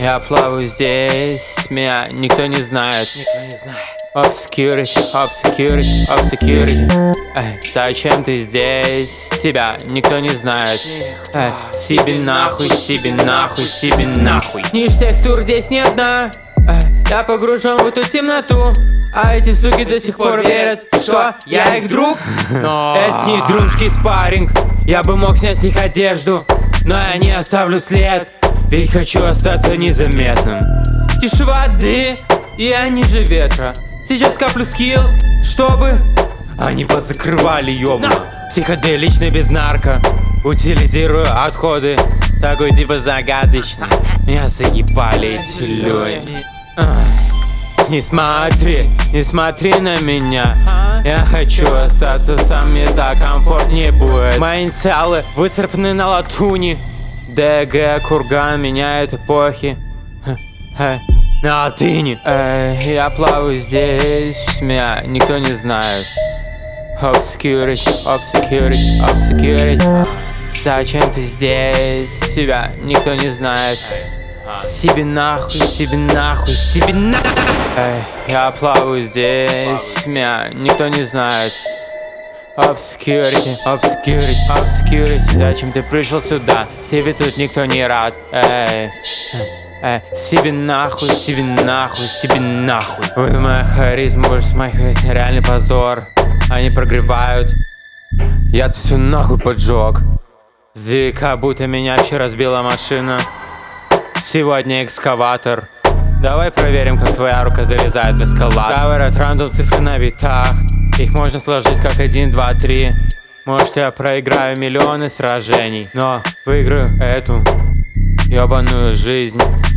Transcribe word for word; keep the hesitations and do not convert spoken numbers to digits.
Я плаваю здесь, меня никто не знает. Никто не знает. Obscurity, obscurity, obscurity. Эй, зачем ты здесь? Тебя никто не знает. Эй, себе нахуй, себе нахуй, себе нахуй. Ниже всех сур здесь не одна. Эй, я погружен в эту темноту, а эти суки до сих пор верят, что я их друг. Но это не дружки спарринг. Я бы мог снять с них одежду, но я не оставлю след, ведь хочу остаться незаметным. Тише воды, я ниже ветра. Сейчас каплю скилл, чтобы они позакрывали, ёбну. Психоделичный без нарко, утилизирую отходы. Такой типа загадочный. Меня заебали эти люди. Не смотри, не смотри на меня. Я хочу остаться сам, мне так комфортнее будет. Мои инициалы выцарапаны на латуни. ДГ, курган, меняет эпохи. На латыни. Эй, я плаваю здесь, меня никто не знает. Obscurity, obscurity, obscurity. Зачем ты здесь? Тебя никто не знает. Себе нахуй, себе нахуй, себе нахуй. Эй, я плаваю здесь, меня никто не знает. Obscurity, obscurity, obscurity. Зачем ты пришел сюда? Тебе тут никто не рад. Эй, эй, себе нахуй, себе нахуй, себе нахуй. Вот моя харизма, больше смахивает реальный позор. Они прогревают, я тут все нахуй поджег. Сдвиг, как будто меня вчера сбила машина. Сегодня экскаватор. Давай проверим, как твоя рука залезает в эскалатор. Говорят, рандом цифры на битах. Их можно сложить как один, два, три. Может, я проиграю миллионы сражений, но выиграю эту ёбаную жизнь.